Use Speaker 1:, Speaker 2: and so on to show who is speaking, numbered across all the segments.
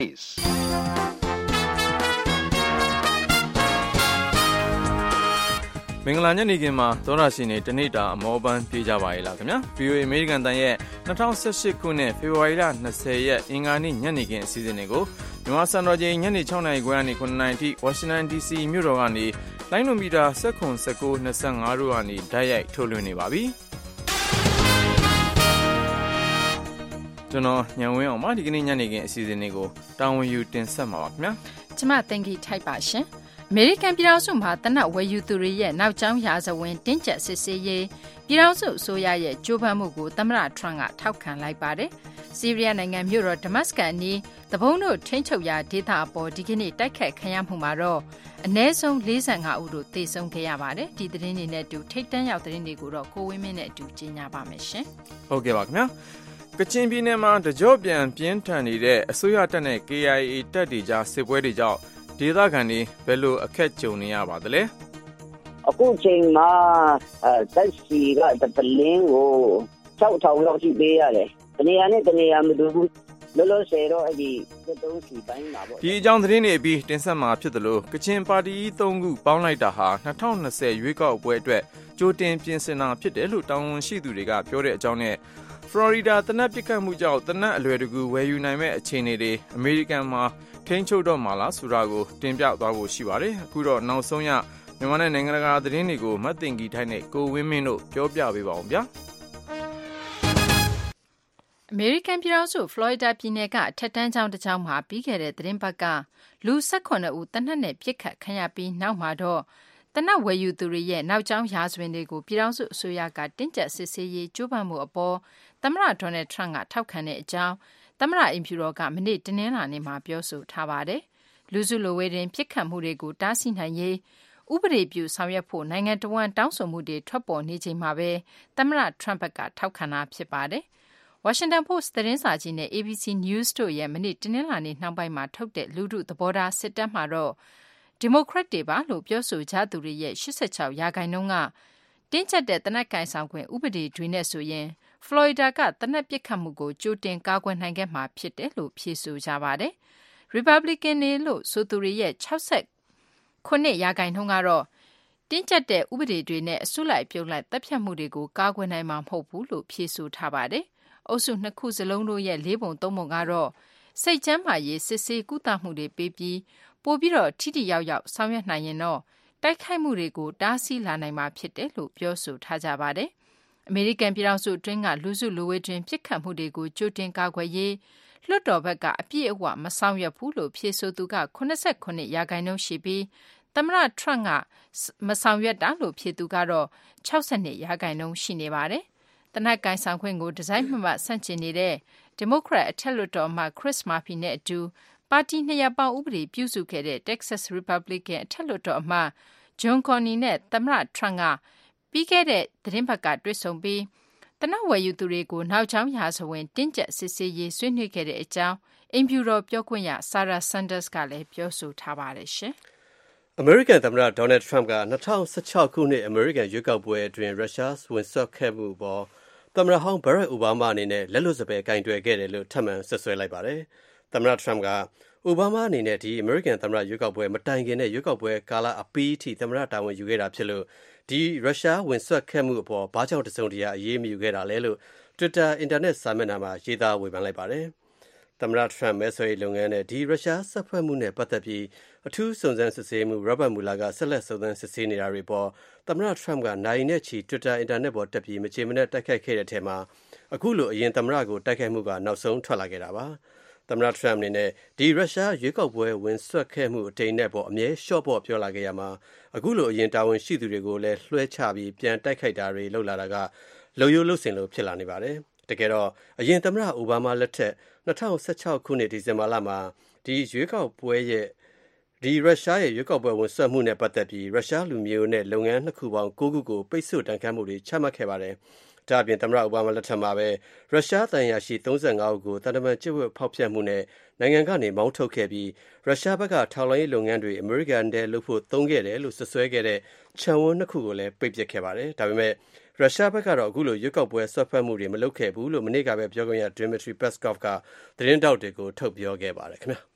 Speaker 1: မင်္ဂလာညနေခင်းမှာသောတာရှင်တွေတနေ့တာအမောပန်းပြေးကြပါရဲ့လားခင်ဗျာ VOA အမေရိကန်တန်ရဲ့2018ခုနှစ်ဖေဖော်ဝါရီလ20ရက်အင်္ဂါနေ့ညနေခင်းအစီအစဉ်တွေကိုမြန်မာစံတော်ချိန်ညနေ6နာရီခွဲကနေ9နာရီထိဝါရှင်တန် DC မြို့တော်ကနေလိုင်းနိုမီတာ19 19 25တို့ကနေဓာတ်ရိုက်ထုတ်လွှင့်နေပါပြီကျွန်တော်ညံဝင်းအောင်ပါဒီကနေ့ညနေခင်းအစီအစဉ်တွေကိုတာဝန်ယူတင်ဆက်မှာပါခင်ဗျာ
Speaker 2: ကျမတင်ကြီးထိုက်ပါရှင်အမေရိကန်ပြည်ထောင်စုမှာတနက်ဝယ်ယူသူတွေရဲ့နောက်ကျောင်းရာဇဝင်တင်းကျပ်စစ်ဆေးရေးပြည်ထောင်စုအစိုးရရဲ့ကြိုးပမ်းမှုကိုသမ္မတထရန့်ကထောက်ခံလိုက်ပါတယ်။ဆီးရီးယားနိုင်ငံမြို့တော်ဒမတ်စကတ်အနီးတဘုံတို့ထိန်းချုပ်ရာဒေသအပေါ်ဒီကနေ့တိုက်ခိုက်ခံရမှုမှာတော့အနည်းဆုံး45ဦးတို့သေဆုံးခဲ့ရပါတယ်။ဒီသတင်းတွေနဲ့အတူထိပ်တန်းရောက်သတင်းတွေကိုတော့ကိုဝင်းမင်းနဲ့အတူကြီးညာပါမယ်ရှင်
Speaker 1: ။ဟုတ်ကဲ့ပါခင်ဗျာ။ကချင်ပြည်နယ်မှာတကြော့ပြန်ပြင်းထန်နေတဲ့အစိုးရတပ်နဲ့ KIA တပ်တွေကြားစစ်ပွဲတွေကြောင့်ဒေသခံတွေဘယ်လိုအခက်ကြုံနေရပါသလဲ
Speaker 3: အခုချိန်မှာတက်စီကတလင်းကို6000လောက်ရှိပေးရတယ်တနေရာနဲ့တနေရာမတူဘူးလောလောဆယ်တော့အဲ့ဒီ3စီပိုင်းမှာပေါ့
Speaker 1: ဒီအကြောင်းသတင်းတွေအပြီးတင်ဆက်မှာဖြစ်တယ်လို့ကချင်ပါတီ3ခုပေါင်းလိုက်တာဟာ2020ရွေးကောက်ပွဲအတွက်ကြိုတင်ပြင်ဆင်တာဖြစ်တယ်လို့တာဝန်ရှိသူတွေကပြောတဲ့အကြောင်းနဲ့ဖလော်ရီဒါတနက်ပစ်ခတ်မှုကြောင့်တနက်အလွယ်တကူဝယ်ယူနိုင်မဲ့အခြေအနေတွေအမေရိကန်မှာထိန်းချုပ်တော့မှာလားဆိုတာကိုတင်ပြသွားဖို့ရှိပါတယ်အခုတော့နောက်ဆုံးရမြန်မာနဲ့နိုင်ငံတကာသတင်းတွေကိုမတ်တင်ကြီးထိုက်နဲ့ကိုဝင်းမင်းတို့ပြောပြပေးပါအောင်ဗျာ
Speaker 2: အမေရိကန်ပြည်ထောင်စုဖလော်ရီဒါပြည်နယ်ကအထက်တန်းကျောင်းတစ်ကျောင်းမှာပြီးခဲ့တဲ့သတင်းပတ်ကလူ18ဦးတနက်နဲ့ပြစ်ခတ်ခံရပြီးနောက်မှာတော့တနက်ဝယ်ယူသူတွေရဲ့နောက်ကျောင်းရာဇဝင်တွေကိုပြည်ထောင်စုအစိုးရကတင်းကျပ်စစ်ဆေးရေးကြိုးပမ်းမှုအပေါ်သမ္မတဒေါ်နယ်ထရန့်ကထောက်ခံတဲ့အကြောင်းသမ္မတအိမ်ဖြူတော်ကမနေ့တင်းနှင်းလာနေ့မှာပြောဆိုထားပါတယ်။လူစုလူဝေးတွင်ပြစ်ခတ်မှုတွေကိုတားဆီးနိုင်ရေးဥပဒေပြုဆောင်ရွက်ဖို့နိုင်ငံတော်ဝန်တောင်းဆိုမှုတွေထွက်ပေါ်နေချိန်မှာပဲသမ္မတထရန့်ဘက်ကထောက်ခံတာဖြစ်ပါတယ်။ Washington Post သတင်းစာကြီးနဲ့ ABC News တို့ရဲ့မနေ့တင်းနှင်းလာနေ့နှောင်းပိုင်းမှာထုတ်တဲ့လူထုသဘောထားစစ်တမ်းမှာတော့ဒီမိုကရက်တွေပါလို့ပြောဆိုကြသူတွေရဲ့86%ကတင်းကျပ်တဲ့တနက်ကင်ဆောင်ခွင့်ဥပဒေတွေနဲ့ဆိုရင်ဖလော်ရီဒါကတနက်ပစ်ခတ်မှုကိုကြိုတင်ကာကွယ်နိုင်ခဲ့မှာဖြစ်တယ်လို့ဖြေဆိုကြပါတယ်။ Republican တွေလို့ဆိုသူတွေရဲ့69%ကတော့တင်းကျပ်တဲ့ဥပဒေတွေနဲ့အစုလိုက်ပြုတ်လိုက်တပ်ဖြတ်မှုတွေကိုကာကွယ်နိုင်မှာမဟုတ်ဘူးလို့ဖြေဆိုထားပါတယ်။အုပ်စုနှစ်ခုစလုံးတို့ရဲ့4ပုံ3ပုံကတော့စိတ်ကျန်းမာရေးစစ်ဆေးကုသမှုတွေပေးပြီးပိုပြီးတော့ထိထိရောက်ရောက်ဆောင်ရွက်နိုင်ရင်တော့တိုက်ခိုက်မှုတွေကိုတားဆီးလာနိုင်မှာဖြစ်တယ်လို့ပြောဆိုထားကြပါတယ်။အမေရိကန်ပြည်ထောင်စုအတွင်းကလူစုလူဝေးတွင်ပြစ်ခတ်မှုတွေကိုကြိုတင်ကာကွယ်ရေးလွှတ်တော်ဘက်ကအပြည့်အဝမဆောင်ရွက်ဘူးလို့ဖြေဆိုသူက89%ရှိပြီးသမ္မတထရန့်ကမဆောင်ရွက်တာလို့ဖြေသူကတော့62%ရှိနေပါတယ်။တနက်ကင်ဆောင်ခွင့်ကိုဒီဇိုင်းမှတ်ဆန့်ကျင်နေတဲ့ဒီမိုကရက်အထက်လွှတ်တော်အမတ် Chris Murphy နဲ့အတူပါတီ2ရပ်ပေါင်းဥပဒေပြုစုခဲ့တဲ့ Texas Republican အထက်လွှတ်တော်အမတ် John Cornyn နဲ့သမ္မတထရန့်ကပြီးခဲ့တဲ့သတင်းပတ်ကတွေ့ဆုံပြီးတနက်ဝယ်ယူသူတွေကိုနောက်ကျောင်းရာဇဝင်တင်းကျပ်စစ်ဆေးရေးဆွေးနွေးခဲ့တဲ့အကြောင်းအိမ်ဖြူတော်ပြောခွင့်ရ Sarah Sanders ကလည်းပြောဆိုထားပါတယ်ရှင်
Speaker 4: ။အမေရိကန်သမ္မတဒေါ်နယ်ထရန့်က2016ခုနှစ်အမေရိကန်ရွေးကောက်ပွဲအတွင်းရုရှားဝင်စွက်ခဲ့မှုပေါ်သမ္မတဟောင်းဘရက်အိုဘားမားအနေနဲ့လက်လွတ်စပယ်ကင်တွယ်ခဲ့တယ်လို့ထပ်မံဆွဆွဲလိုက်ပါတယ်။သမ္မတထရန့်ကအိုဘားမားအနေနဲ့ဒီအမေရိကန်သမ္မတရွေးကောက်ပွဲမတိုင်ခင်နဲ့ရွေးကောက်ပွဲကာလအပြီးထိသမ္မတတာဝန်ယူခဲ့တာဖြစ်လို့ဒီရုရှားဝင်စွက်ခဲ့မှုအပေါ်ဘာကြောင့်တစုံတရာအရေးမယူခဲ့တာလဲလို့ Twitter အင်တာနက်စာမျက်နှာမှာရေးသားဝေဖန်လိုက်ပါတယ်။သမ္မတထရန့်မဲဆွယ်လုပ်ငန်းနဲ့ဒီရုရှားဆက်ဖက်မှုနဲ့ပတ်သက်ပြီးအထူးစုံစမ်းစစ်ဆေးမှု Robert Mueller ကဆက်လက်စုံစမ်းစစ်ဆေးနေတာတွေပေါ်သမ္မတထရန့်ကနိုင်နဲ့ချီ Twitter အင်တာနက်ပေါ်တက်ပြီးမချေမနက်တိုက်ခိုက်ခဲ့တဲ့ထဲမှာအခုလိုအရင်သမ္မတကိုတိုက်ခိုက်မှုကနောက်ဆုံးထွက်လာခဲ့တာပါ။သမ္မတထရန့်အနေနဲ့ဒီရုရှားရွေးကောက်ပွဲဝင်စွက်ခဲ့မှုအတိမ်နဲ့ပေါ်အမြဲလျှော့ပေါ့ပြောလာခဲ့ရမှာအခုလိုအရင်တာဝန်ရှိသူတွေကိုလည်းလွှဲချပြီးပြန်တိုက်ခိုက်တာတွေလုပ်လာတာကလုံယိုးလုစင်လို့ဖြစ်လာနေပါတယ်။တကယ်တော့အရင်သမ္မတအိုဘားမားလက်ထက်2016ခုနှစ်ဒီဇင်ဘာလမှာဒီရွေးကောက်ပွဲရဲ့ဒီရုရှားရဲ့ရွေးကောက်ပွဲဝင်စွက်မှုနဲ့ပတ်သက်ပြီးရုရှားလူမျိုးနဲ့လုပ်ငန်း2ခုပေါင်း9ခုကိုပိတ်ဆို့တန်ခတ်မှုတွေချမှတ်ခဲ့ပါတယ်။ဒါ့အပြင်သမ္မတအိုဘားမားလက်ထက်မှာပဲရုရှားတန်ရာရှိ35ဦးကိုတန်တမန်ကျစ်ဝတ်ဖောက်ဖျက်မှုနဲ့နိုင်ငံကနေမောင်းထုတ်ခဲ့ပြီးရုရှားဘက်ကထောက်လှမ်းရေးလုပ်ငန်းတွေအမေရိကန်ထဲလုပ်ဖို့သုံးခဲ့တယ်လို့ဆွဆွဲခဲ့တဲ့ခြံဝန်း2ခုကိုလည်းပိတ်ပစ်ခဲ့ပါတယ်။ဒါပေမဲ့ရုရှားဘက်ကတော့အခုလိုရွေးကောက်ပွဲဆွတ်ဖက်မှုတွေမလုပ်ခဲ့ဘူးလို့မနေ့ကပဲပြောခွင့်ရ Dmitry Peskov ကသတင်းတောက်တွေကိုထုတ်ပြောခဲ့ပါတယ်ခင်ဗျာ။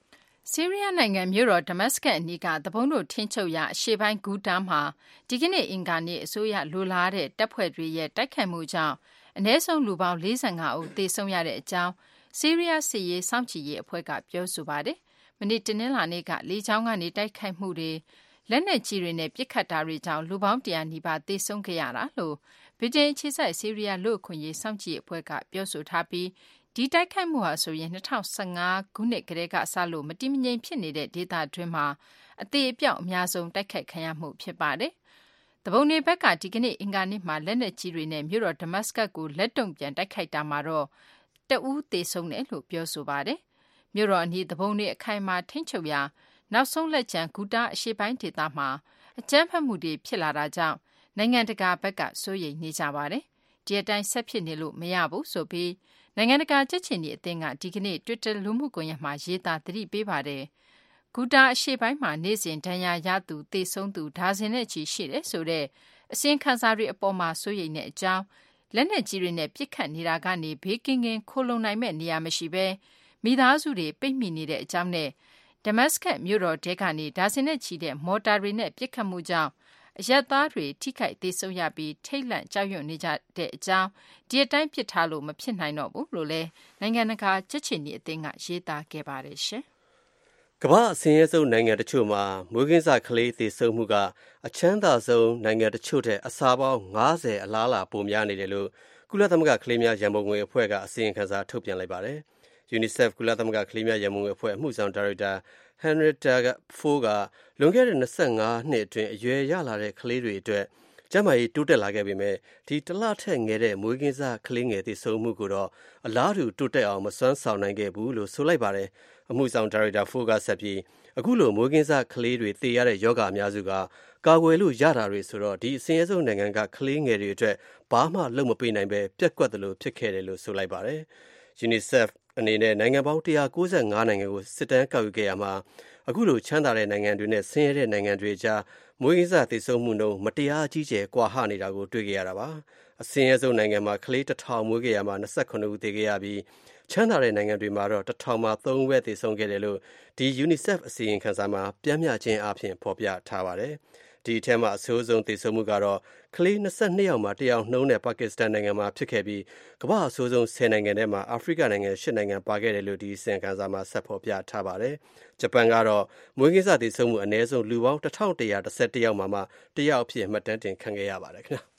Speaker 2: ဆီးရီးယားနိုင်ငံမြို့တော်ဒမတ်စကတ်အနီးကသဘုံတို့ထင်းချုပ်ရာအရှေ့ပိုင်းဂူတာမှာဒီကနေ့အင်္ဂါနေ့အစိုးရလိုလားတဲ့တပ်ဖွဲ့တွေရဲ့တိုက်ခိုက်မှုကြောင့်အနည်းဆုံးလူပေါင်း45ဦးသေဆုံးရတဲ့အကြောင်းဆီးရီးယားစစ်ရေးစောင့်ကြည့်ရေးအဖွဲ့ကပြောဆိုပါတယ်။မနေ့တနင်္လာနေ့ကလေကြောင်းကနေတိုက်ခိုက်မှုတွေလက်နက်ကြီးတွေနဲ့ပစ်ခတ်တာတွေကြောင့်လူပေါင်း100နီးပါးသေဆုံးခဲ့ရတာလို့ဗြိတိန်အခြေစိုက်ဆီးရီးယားလူ့အခွင့်အရေးစောင့်ကြည့်ရေးအဖွဲ့ကပြောဆိုထားပြီးဒီတိုက်ခိုက်မှုဟာဆိုရင်2015ခုနှစ်ကတည်းကစလို့မတိမငြိမ်ဖြစ်နေတဲ့ဒေသတွင်းမှာအသေးအပြောက်အများဆုံးတိုက်ခိုက်ခံရမှုဖြစ်ပါတယ်။တဘုံတွေဘက်ကဒီကနေ့အင်္ဂါနေ့မှာလက်နက်ကြီးတွေနဲ့မြို့တော်ဒမတ်စကတ်ကိုလက်တုံပြန်တိုက်ခိုက်တာမှာတော့တဦးသေဆုံးတယ်လို့ပြောဆိုပါတယ်။မြို့တော်အနီးတဘုံတွေအခိုင်အမာထိန်းချုပ်ရာနောက်ဆုံးလက်ကျန်ဂူတာအရှေ့ပိုင်းဒေသမှာအကြမ်းဖက်မှုတွေဖြစ်လာတာကြောင့်နိုင်ငံတကာဘက်ကစိုးရိမ်နေကြပါတယ်။ဒီအတိုင်းဆက်ဖြစ်နေလို့မရဘူးဆိုပြီးနိုင်ငံတကာကြက်ချင်ဒီအသင်းကဒီကနေ့ Twitter လူမှုကွန်ရက်မှာရေးသားသတိပေးပါတယ်။ဂူတာအရှေ့ပိုင်းမှာနေ့စဉ်ဒဏ်ရာရသူသေဆုံးသူဒါဇင်နဲ့ချီရှိတယ်ဆိုတဲ့အစီရင်ခံစာတွေအပေါ်မှာစိုးရိမ်တဲ့အကြောင်းလက်နက်ကြီးတွေနဲ့ပစ်ခတ်နေတာကနေဘေးကင်းကင်းခိုလုံနိုင်မဲ့နေရာမရှိဘဲမိသားစုတွေပိတ်မိနေတဲ့အကြောင်းနဲ့ဒမတ်စကတ်မြို့တော်တဲကနေဒါဇင်နဲ့ချီတဲ့မော်တာတွေနဲ့ပစ်ခတ်မှုကြောင့်အရက်သားတွေထိခိုက်သေးဆုံးရပြီးထိတ်လန့်ကြောက်ရွံ့နေကြတဲ့အကြောင်းဒီအတိုင်းပြစ်ထားလို့မဖြစ်နိုင်တော့ဘူးလို့လည်းနိုင်ငံတကာကြက်ချင်ဒီအသင်းကရေးသားခဲ့ပါတယ်ရှင်
Speaker 4: ။ကမ္ဘာအဆင်းရဲဆုံးနိုင်ငံတချို့မှာမွေးကင်းစကလေးသေဆုံးမှုကအချမ်းသာဆုံးနိုင်ငံတချို့တဲ့အစားပေါင်း90အလားလာပိုများနေတယ်လို့ကုလသမဂ္ဂကလေးများရန်ပုံငွေအဖွဲ့ကအစီရင်ခံစာထုတ်ပြန်လိုက်ပါတယ်။ UNICEF ကုလသမဂ္ဂကလေးများရန်ပုံငွေအဖွဲ့အမှုဆောင်ဒါရိုက်တာHenrietta Fore ကလွန်ခဲ့တဲ့25နှစ်အတွင်းအရွယ်ရလာတဲ့ကလေးတွေအတွက်ကျန်းမာရေးတိုးတက်လာခဲ့ပေမဲ့ဒီတလထက်ငယ်တဲ့မွေးကင်းစကလေးငယ်သေဆုံးမှုကိုတော့အလားတူတိုးတက်အောင်မစွမ်းဆောင်နိုင်ခဲ့ဘူးလို့ဆိုလိုက်ပါတယ်။အမှုဆောင်ဒါရိုက်တာ Fore ကဆက်ပြီးအခုလိုမွေးကင်းစကလေးတွေသေရတဲ့ယောဂအများစုကကာကွယ်လို့ရတာတွေဆိုတော့ဒီအဆင်းရဲဆုံးနိုင်ငံကကလေးငယ်တွေအတွက်ဘာမှလုပ်မပေးနိုင်ပဲပြက်ကွက်တယ်လို့ဖြစ်ခဲ့တယ်လို့ဆိုလိုက်ပါတယ်။ UNICEF အနေနဲ့နိုင်ငံပေါင်း195နိုင်ငံကိုစစ်တမ်းကောက်ယူခဲ့ရမှာအခုလိုချမ်းသာတဲ့နိုင်ငံတွေနဲ့ဆင်းရဲတဲ့နိုင်ငံတွေကြားမွေးကင်းစသေဆုံးမှုနှုန်းမတရားအကြီးကျယ်ကွာဟနေတာကိုတွေ့ခဲ့ရတာပါ။အဆင်းရဲဆုံးနိုင်ငံမှာကလေး1000မွေးခဲ့ရမှာ28ဦးသေခဲ့ရပြီးချမ်းသာတဲ့နိုင်ငံတွေမှာတော့1000မှာ3ဦးပဲသေဆုံးခဲ့တယ်လို့ဒီ UNICEF အစီရင်ခံစာမှာပြန့်မျှခြင်းအပြင်ဖော်ပြထားပါတယ်။ဒီအထက်မှာအဆိုးဆုံးသေဆုံးမှုကတော့ကလေး22ယောက်မှာ1ယောက်နှုန်းနဲ့ပါကစ္စတန်နိုင်ငံမှာဖြစ်ခဲ့ပြီးကမ္ဘာအဆိုးဆုံး10နိုင်ငံထဲမှာအာဖရိကနိုင်ငံ10နိုင်ငံပါခဲ့တယ်လို့ဒီအစီရင်ခံစာမှာဆက်ဖော်ပြထားပါတယ်။ဂျပန်ကတော့မွေးကင်းစသေဆုံးမှုအနည်းဆုံးလူပေါင်း1111ယောက်မှာ1ယောက်အဖြစ်မှတ်တမ်းတင်ခံခဲ့ရပါတယ်ခင်ဗျာ။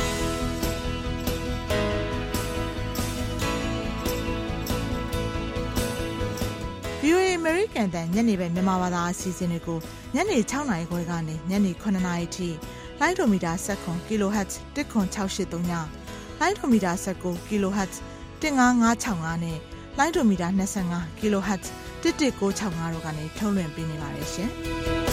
Speaker 5: VOA American တန်ညနေပဲမြန်မာဘာသာအစီအစဉ်တွေကိုညနေ6နာရီခွဲကနေညနေ9နာရီထိလိုင်းဒိုမီတာ7 kHz 10683ညလိုင်းဒိုမီတာ19 kHz 15565နဲ့လိုင်းဒိုမီတာ25 kHz 11965တို့ကနေထုတ်လွှင့်ပေးနေပါတယ်ရှင်။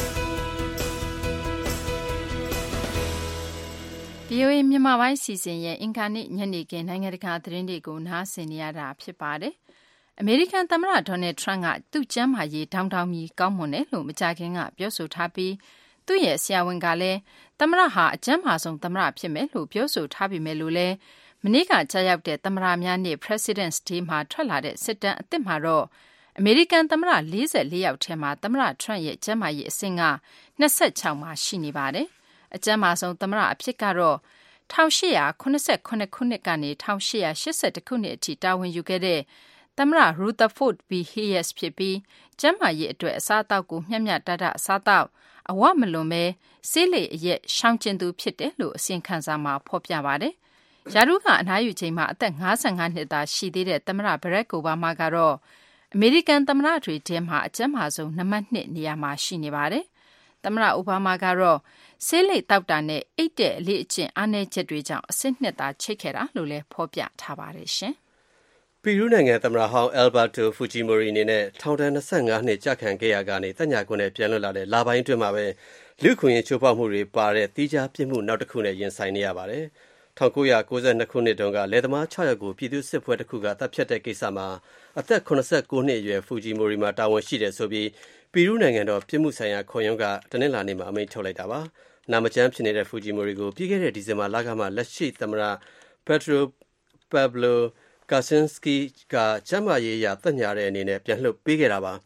Speaker 2: VOA မြန်မာပိုင်းစီစဉ်ရဲ့အင်္ဂါနေ့ညနေခင်းနိုင်ငံတကာသတင်းတွေကိုနားဆင်နေရတာဖြစ်ပါတယ်။အမေရိကန်သမ္မတဒေါ်နယ်ထရန့်ကသူ့ကျန်းမာရေးဒေါင်းမီကောင်းမွန်တယ်လို့မကြာခင်ကပြောဆိုထားပြီးသူ့ရဲ့ဆရာဝန်ကလည်းသမ္မတဟာအကျန်းမာဆုံးသမ္မတဖြစ်မယ်လို့ပြောဆိုထားပေမဲ့လို့လည်းမနေ့ကကြာရောက်တဲ့သမ္မတများနေ့ President's Day မှာထွက်လာတဲ့စစ်တမ်းအသစ်မှာတော့အမေရိကန်သမ္မတ44ယောက်ထဲမှာသမ္မတထရန့်ရဲ့ကျန်းမာရေးအဆင့်က26မှာရှိနေပါတယ်။အကျန်းမာဆုံးသမ္မတအဖြစ်ကတော့1889ခုနှစ်ကနေ1881ခုနှစ်အထိတာဝန်ယူခဲ့တဲ့သမ္မတ Rutherford B. Hayes ဖြစ်ပြီးကျန်းမာရေးအတွက်အစားအသောက်ကိုမျှမျှတတစားသောက်အဝမလွန်ပဲဆေးလိပ်အရက်ရှောင်ကျဉ်သူဖြစ်တယ်လို့အစီရင်ခံစာမှာဖော်ပြပါတယ်။ရာထူးကအနားယူချိန်မှာအသက်55နှစ်သာရှိသေးတဲ့သမ္မတ Barack Obama ကတော့အမေရိကန်သမ္မတတွေထဲမှာအကျန်းမာဆုံးနံပါတ်2နေရာမှာရှိနေပါတယ်။သမ္မတအိုဘားမားကတော့ဆေးလိပ်တောက်တာနဲ့အိတ်တဲ့အလေးအကျင့်အားနည်းချက်တွေကြောင့်အဆင့်2သာချိတ်ခဲ့တာလို့လည်းဖော်ပြထားပါတယ်ရှင်
Speaker 4: ။ပီရူးနိုင်ငံသမ္မတဟောင်း Alberto Fujimori အနေနဲ့ထောင်ဒဏ်25နှစ်ကြာခံခဲ့ရကနေသက်ညခွန်းနဲ့ပြန်လွတ်လာတဲ့လပိုင်းအတွင်းမှာပဲလူ့ခွင့်ရေးချိုးဖောက်မှုတွေပါတဲ့တီးခြားပြစ်မှုနောက်တစ်ခုနဲ့ရင်ဆိုင်နေရပါတယ်။1992ခုနှစ်တုန်းကလယ်သမား6ယောက်ကိုပြည်သူ့စစ်ပွဲတစ်ခုကတပ်ဖြတ်တဲ့ကိစ္စမှာအသက်89နှစ်အရွယ် Fujimori မှာတာဝန်ရှိတယ်ဆိုပြီးပီရူးနိုင်ငံတော်ပြစ်မှုဆိုင်ရာခုံရုံးကတနင်္လာနေ့မှာအမိန့်ထုတ်လိုက်တာပါ။နာမကျန်းဖြစ်နေတဲ့ Fujimori ကိုပြီးခဲ့တဲ့ဒီဇင်ဘာလကမှလက်ရှိသမ္မတ Pedro Pablo Kaczynski ကကျန်းမာရေးအရသက်ညှာတဲ့အနေနဲ့ပြန်လွှတ်ပေးခဲ့တာပါ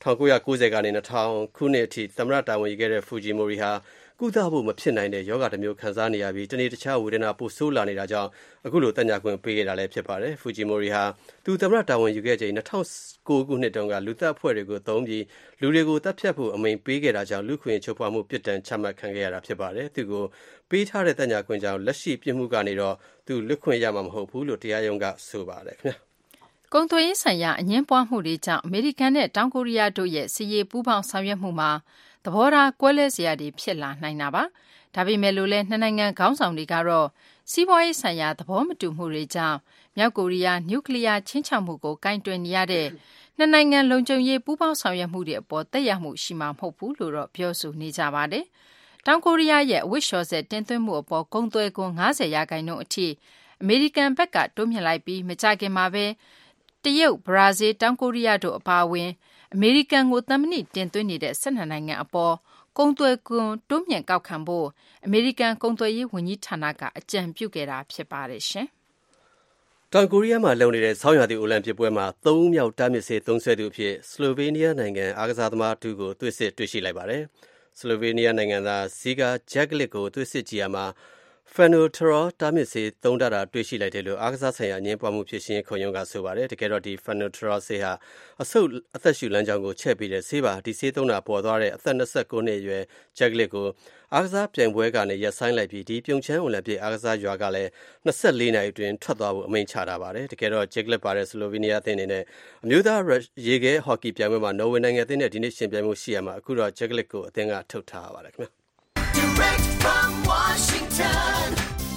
Speaker 4: 1990 ကနေ 2000 ခုနှစ်အထိသမ္မတတာဝန်ယူခဲ့တဲ့ Fujimori ဟာကုသဖို့မဖြစ်နိုင်တဲ့ရောဂါတစ်မျိုးခံစားနေရပြီးတနေ့တခြားဝေဒနာပိုဆိုးလာနေတာကြောင့်အခုလိုသက်ညှာခွင့်ပေးခဲ့တာလည်းဖြစ်ပါတယ်။ Fujimori ဟာသူသမ္မတတာဝန်ယူခဲ့ချိန်2009ခုနှစ်တုန်းကလူသတ်အဖွဲ့တွေကိုသုံးပြီးလူတွေကိုတပ်ဖြတ်ဖို့အမိန့်ပေးခဲ့တာကြောင့်လူခွင့်ချုပ်ဖွားမှုပြစ်ဒဏ်ချမှတ်ခံခဲ့ရတာဖြစ်ပါတယ်။သူကိုပေးထားတဲ့သက်ညှာခွင့်ကြောင့်လက်ရှိပြစ်မှုကနေတော့သူလွတ်ခွင့်ရမှာမဟုတ်ဘူးလို့တရားရုံးကဆိုပါတယ်ခင်ဗျာ
Speaker 2: ။ကုန်သွယ်ရေးဆိုင်ရာအငြင်းပွားမှုတွေကြောင့်အမေရိကန်နဲ့တောင်ကိုရီးယားတို့ရဲ့စစ်ရေးပူးပေါင်းဆောင်ရွက်မှုမှာသဘောထားကွဲလွဲစရာတွေဖြစ်လာနိုင်တာပါ။ဒါပေမဲ့လို့လည်းနှစ်နိုင်ငံခေါင်းဆောင်တွေကတော့စီးပွားရေးဆိုင်ရာသဘောမတူမှုတွေကြောင့်မြောက်ကိုရီးယားနျူကလ িয়ার ချင်းချောက်မှုကိုကင်တွယ်နေရတဲ့နှစ်နိုင်ငံလုံခြုံရေးပူးပေါင်းဆောင်ရွက်မှုတွေအပေါ်သက်ရောက်မှုရှိမှာမဟုတ်ဘူးလို့တော့ပြောဆိုနေကြပါတယ်။တောင်ကိုရီးယားရဲ့အဝတ်လျှော်ဆက်တင်သွင်းမှုအပေါ်ကုန်သွယ်ခွန် 50% အထိအမေရိကန်ဘက်ကတိုးမြှင့်လိုက်ပြီးမကြခင်မှာပဲတရုတ်၊ဘရာဇီး၊တောင်ကိုရီးယားတို့အပါအဝင်အမေရိကန်ကိုသံမဏိတင်သွင်းနေတဲ့12နိုင်ငံအပေါ်ကုန်သွယ်ခွန်တိုးမြှင့်ကောက်ခံဖို့အမေရိကန်ကုန်သွယ်ရေးဝန်ကြီးဌာနကအကြံပြုခဲ့တာဖြစ်ပါတယ်ရှင်
Speaker 4: ။တောင်ကိုရီးယားမှာလုပ်နေတဲ့ဆောင်းရာသီအိုလံပစ်ပွဲမှာ3ဦးမြောက်တားမြစ်ဆေးသုံးစွဲသူအဖြစ်ဆလိုဗေးနီးယားနိုင်ငံအားကစားသမားတူကိုသွေးစစ်တွေ့ရှိလိုက်ပါတယ်။ဆလိုဗေးနီးယားနိုင်ငံသားဇီဂါဂျက်ကလစ်ကိုသွေးစစ်ကြည့်ရမှာPhenotrol တားမြစ်ဆေးသုံးတာတွေ့ရှိလိုက်တယ်လို့အားကစားဆိုင်ရာအငြင်းပွားမှုဖြစ်ရှင်ခုံရုံးကဆိုပါတယ်။တကယ်တော့ဒီ Phenotrol ဆေးဟာအဆုတ်အသက်ရှူလမ်းကြောင်းကိုချက်ပြီးတဲ့ဆေးပါဒီဆေးသုံးတာပေါ်သွားတဲ့အသက်29နှစ်အရွယ်ဂျက်ကလစ်ကိုအားကစားပြိုင်ပွဲကနေရပ်ဆိုင်းလိုက်ပြီးဒီပြုံချမ်းအိုလံပစ်အားကစားရွာကလည်း24နာရီအတွင်းထွက်သွားဖို့အမိန့်ချတာပါတယ်။တကယ်တော့ဂျက်ကလစ်ပါတဲ့ဆလိုဗေးနီးယားအသင်းအနေနဲ့အမျိုးသားရေခဲဟော်ကီပြိုင်ပွဲမှာနော်ဝေနိုင်ငံအသင်းနဲ့ဒီနေ့ရှင်ပြိုင်မှုရှိရမှာအခုတော့ဂျက်ကလစ်ကိုအသင်းကထုတ်ထားပါတယ်ခင်ဗျာ။ Direct from Washington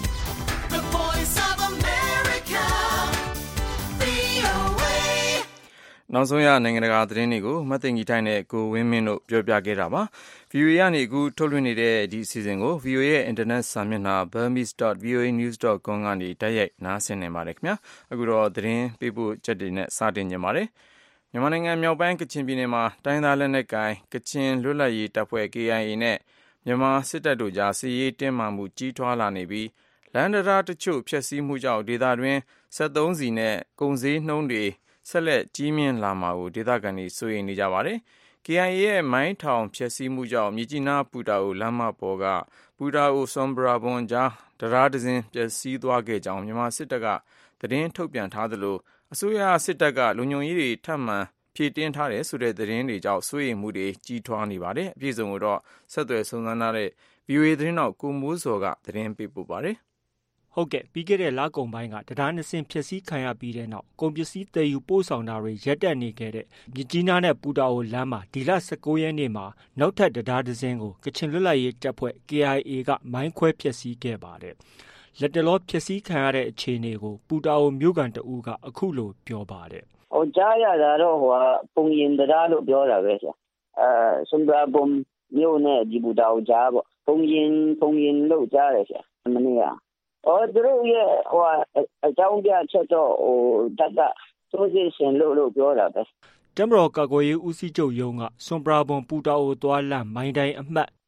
Speaker 1: နောက်ဆုံးရနိုင်ငံတကာသတင်းတွေကိုမသိင်္ဂီထိုက်နဲ့ကိုဝင်းမင်းတို့ပြောပြခဲ့တာပါ။ VOA ကနေအခုထုတ်လွှင့်နေတဲ့ဒီအစီအစဉ်ကို VOA ရဲ့ Internet စာမျက်နှာ burmese.voanews.com ကနေတိုက်ရိုက်နားဆင်နိုင်ပါတယ်ခင်ဗျာ။အခုတော့သတင်းပေးပို့ချက်တွေနဲ့စတင်ကြပါမယ်။မြန်မာနိုင်ငံမြောက်ပိုင်းကချင်ပြည်နယ်မှာတိုင်းသားလက်နက်ကိုင်ကချင်လွတ်လပ်ရေးတပ်ဖွဲ့ KIA နဲ့မြန်မာစစ်တပ်တို့ကြားစစ်ရေးတင်းမာမှုကြီးထွားလာနေပြီးလမ်းတရားတချို့ဖျက်ဆီးမှုကြောင့်ဒေသတွင်း73စီနဲ့ကုန်စည်နှုန်းတွေဆက်လက်ကြီးမြင့်လာမှာကိုဒေသခံတွေစိုးရိမ်နေကြပါတယ်။ KIA ရဲ့မိုင်းထောင်ဖျက်ဆီးမှုကြောင့်မြစ်ကြီးနားပူတာအိုလမ်းမပေါ်ကပူတာအိုဆွမ်ပရာဘွမ်ကြားတရားတစ်စင်းပျက်စီးသွားခဲ့ကြောင်းမြန်မာစစ်တပ်ကသတင်းထုတ်ပြန်ထားသလိုအစိုးရစစ်တပ်ကလုံခြုံရေးတွေထပ်မံဖြည့်တင်းထားတယ်ဆိုတဲ့သတင်းတွေကြောင့်စိုးရိမ်မှုတွေကြီးထွားနေပါတယ်။အပြည့်စုံကိုတော့ဆက်သွယ်စုံစမ်းထားတဲ့ VOA သတင်းတောက်ကိုမိုးစော်ကသတင်းပေးပို့ပါတယ်
Speaker 6: ဟုတ်ကဲ့ပြီးခဲ့တဲ့လကုန်ပိုင်းကတရားနှစ်စင်းဖျက်ဆီးခံရပြီးတဲ့နောက်ကုန်ပစ္စည်းသယ်ယူပို့ဆောင်တာတွေရပ်တန့်နေခဲ့တဲ့မြစ်ကြီးနားနဲ့ပူတာအိုလမ်းမှာဒီလ19ရက်နေ့မှာနောက်ထပ်တရားတစ်စင်းကိုကချင်လွတ်လပ်ရေးတပ်ဖွဲ့ KIA ကမိုင်းခွဲဖျက်ဆီးခဲ့ပါတယ်။လက်တလောဖျက်ဆီးခံရတဲ့အခြေအနေကိုပူတာအိုမြို့ကန်တဦးကအခုလိုပြောပါတယ်
Speaker 3: ။ဟိုကြားရတာတော့ပုံရင်တရားလို့ပြောတာပဲဆရာ။ဆွမ်ပရာဘွမ်မြို့နဲ့ဒီပူတာအိုကြားပေါ့ပုံရင်လို့ကြားတယ်ဆရာ။မနေ့ကသူတို့ရဲ့အကြောင်းပြချက်တော့တတ်သိုးစစ်ရှင်လို့ပြောတာပဲ
Speaker 6: တမတော်ကာကွယ်ရေးဦးစီးချုပ်ရုံးကဆွမ်ပရာဘွမ်ပူတာအိုသွားလမ်းမိုင်းတိုင်းအမှတ်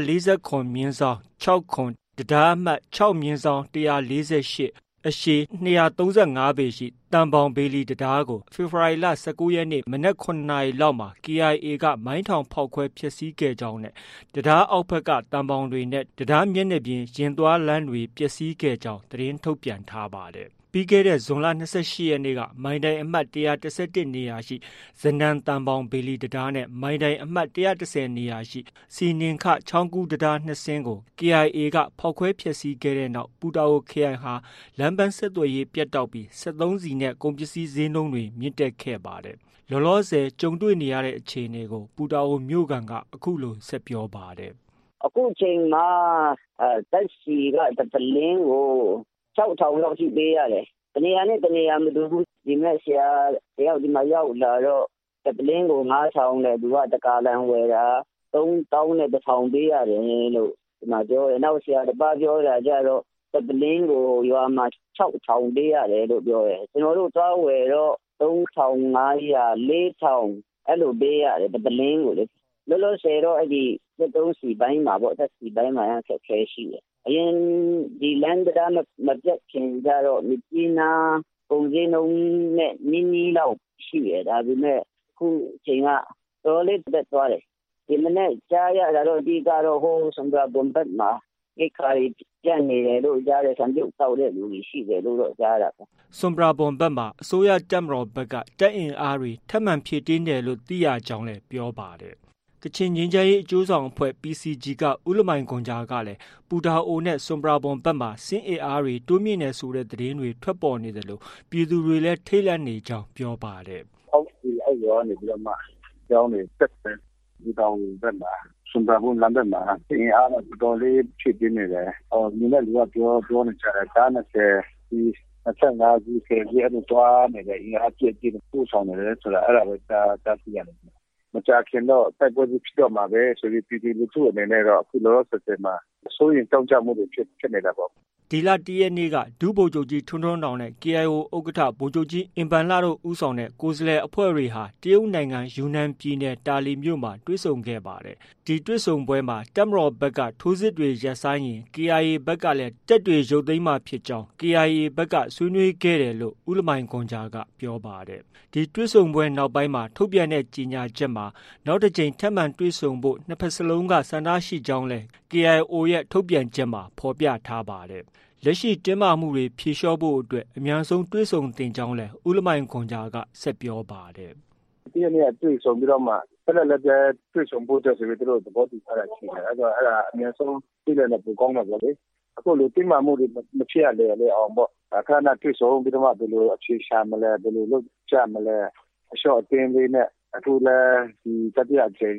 Speaker 6: 140/6 တရားအမှတ်6/148အရှည်235ပေရှိတန်ပေါင်ဘေလီတရားကိုဖေဖော်ဝါရီလ19ရက်နေ့မနက်9နာရီလောက်မှာ KIA ကမိုင်းထောင်ဖောက်ခွဲဖျက်ဆီးခဲ့ကြောင်းနဲ့တရားအောက်ဘက်ကတန်ပေါင်တွေနဲ့တရားမျက်နှာပြင်ရင်သွားလမ်းတွေပျက်စီးခဲ့ကြောင်းသတင်းထုတ်ပြန်ထားပါတယ်။ပြီးခဲ့တဲ့ဇွန်လ28ရက်နေ့ကမိုင်းတိုင်းအမှတ်111နေရာရှိဇနန်တန်ပေါင်ဘေလီတရားနဲ့မိုင်းတိုင်းအမှတ်110နေရာရှိစီနင်ခချောင်းကူးတရားနှစ်စင်းကို KIA ကဖောက်ခွဲဖျက်ဆီးခဲ့တဲ့နောက်ပူတာအို KIA ဟာလမ်းပန်းဆက်သွယ်ရေးပြတ်တောက်ပြီး73စီနဲ့ကုန်ပစ္စည်းဈေးနှုန်းတွေမြင့်တက်ခဲ့ပါတယ်။လောလောဆယ်ကြုံတွေ့နေရတဲ့အခြေအနေကိုပူတာအိုမြို့ကန်ကအခုလိုဆက်ပြောပါတယ်
Speaker 3: ။အခုချိန်မှာတက်စီကတလင်းကို6000လောက်ရှိပေးရတယ်။တနေရာနဲ့တနေရာမတူဘူးဒီမဲ့ဆရာတယောက်ဒီမှာရောက်လာတော့တလင်းကို9000နဲ့သူကတကာလန်ဝယ်တာ3000နဲ့1000ပေးရတယ်လို့ဒီမှာပြောတယ်။နောက်ဆရာတပါးပြောတာကြတော့တလင်းကိုရွာမှာ6000ပေးရတယ်လို့ပြောတယ်။ကျွန်တော်တို့သွားဝယ်တော့3500 4000အဲ့လိုပေးရတယ်တလင်းကိုလေလောလောဆယ်တော့အဲ့ဒီ73စီပိုင်းမှာပေါ့တက်စီပိုင်းမှာဆက်ခဲရှိတယ်အရင်ဒီလန်ဒရာမပြတ်ခင်ကြတော့မြစ်ကြီးနားပုံစံနှုံးနဲ့နီးလောက်ရှိရဒါပေမဲ့အခုချိန်ကတော်လေးတက်သွားတယ်ဒီမနေ့ကြားရတာတော့ဒီကတော့ဟိုစံပြဘုံဘတ်မှာကိခါရီကြံ့နေတယ်လို့ကြားတဲ့ဆံပြုတ်တောက်တဲ့လူကြီးရှိတယ်လို့တော့ကြားတာပေါ့
Speaker 6: စွန်ပရာဘွန်ဘတ်မှာအစိုးရတပ်မတော်ဘက်ကတပ်အင်အားတွေထပ်မံဖြည့်တင်းတယ်လို့သိရကြောင်းလည်းပြောပါတယ်ကချင်ငြိမ်းချမ်းရေးအကျိုးဆောင်အဖွဲ့ PCG ကဦးလမိုင်ခွန်ဂျာကလည်းပူတာအိုနဲ့စွန်ပရာဘွန်ဘတ်မှာစင်းအင်အားတွေတိုးမြင့်နေဆိုတဲ့သတင်းတွေထွက်ပေါ်နေတယ်လို့ပြည်သူတွေလည်းထိတ်လန့်နေကြောင်းပြောပါတယ်
Speaker 7: ဟုတ်ဒီအဲ့ရောနေပြီးတော့မှကျောင်းနေတက်တယ်ဒီတောင်ဘက်မှာစွန်ပရာဘွန်လမ်းဘက်မှာစင်းအားတော့တော်လေးဖြစ်နေတယ်ဒီနေ့လူကပြောနေကြတယ်ဒါနဲ့ဒီ25ခုကျေအဲ့လိုတွားနေတယ်အင်အားပြည့်ပို့ဆောင်နေတယ်ဆိုတာအဲ့ဒါပဲတာသိရတယ်မကြခင်တော့တိုက်ပွဲဖြစ်တော့မှာပဲဆိုပြီးပြည်သူလူထုအနေနဲ့တော့အခုလောဆယ်မှာစိုးရင်တောင်းကြမှုတွေဖြစ်နေတာပေါ့
Speaker 6: ဒီလ1ရက်နေ့ကဒုဗိုလ်ချုပ်ကြီးထွန်းထွန်းတောင်နဲ့ KIO ဥက္ကဋ္ဌဗိုလ်ချုပ်ကြီးအင်ပန်လာတို့ဦးဆောင်တဲ့ကိုယ်စားလှယ်အဖွဲ့တွေဟာတရုတ်နိုင်ငံယူနန်ပြည်နယ်တာလီမြို့မှာတွေ့ဆုံခဲ့ပါတယ်။ဒီတွေ့ဆုံပွဲမှာတပ်မတော်ဘက်ကထိုးစစ်တွေရပ်ဆိုင်းရင် KIA ဘက်ကလည်းတပ်တွေရုပ်သိမ်းမှဖြစ်ကြောင်း KIA ဘက်ကဆွေးနွေးခဲ့တယ်လို့ဦးလမိုင်ခွန်ဂျာကပြောပါတယ်။ဒီတွေ့ဆုံပွဲနောက်ပိုင်းမှာထုတ်ပြန်တဲ့ကြေညာချက်မှာနောက်တစ်ကြိမ်ထပ်မံတွေ့ဆုံဖို့နှစ်ဖက်စလုံးကဆန္ဒရှိကြောင်းလည်း KIO ရဲ့ထုတ်ပြန်ချက်မှာဖော်ပြထားပါတယ်။လက်ရှိတင်းမာမှုတွေဖြေလျှော့ဖို့အတွက်အများဆုံးတွေ့ဆုံတင်ကြောင်းလဲဦးလမိုင်ခွန်ဂျာကဆက်ပြောပါတယ်
Speaker 7: ။ဒီနေ့တွေ့ဆုံပြီးတော့မှဆက်လက်တွေ့ဆုံဖို့ဆိုပြီးတို့သဘောတူထားတာရှိတယ်။အဲ့တော့အဲ့ဒါအများဆုံးပြည်နယ်နဲ့ပူကောင်းတာပေါ့လေ။အခုလိုတင်းမာမှုတွေမဖြစ်ရလေအောင်ပေါ့။အခါနာတွေ့ဆုံပြီးတော့မှဘယ်လိုအခြေရှာမလဲဘယ်လိုလုပ်ကြမလဲအလျှော့အတင်းလေးနဲ့အခုလည်းဒီတတိယအချိန်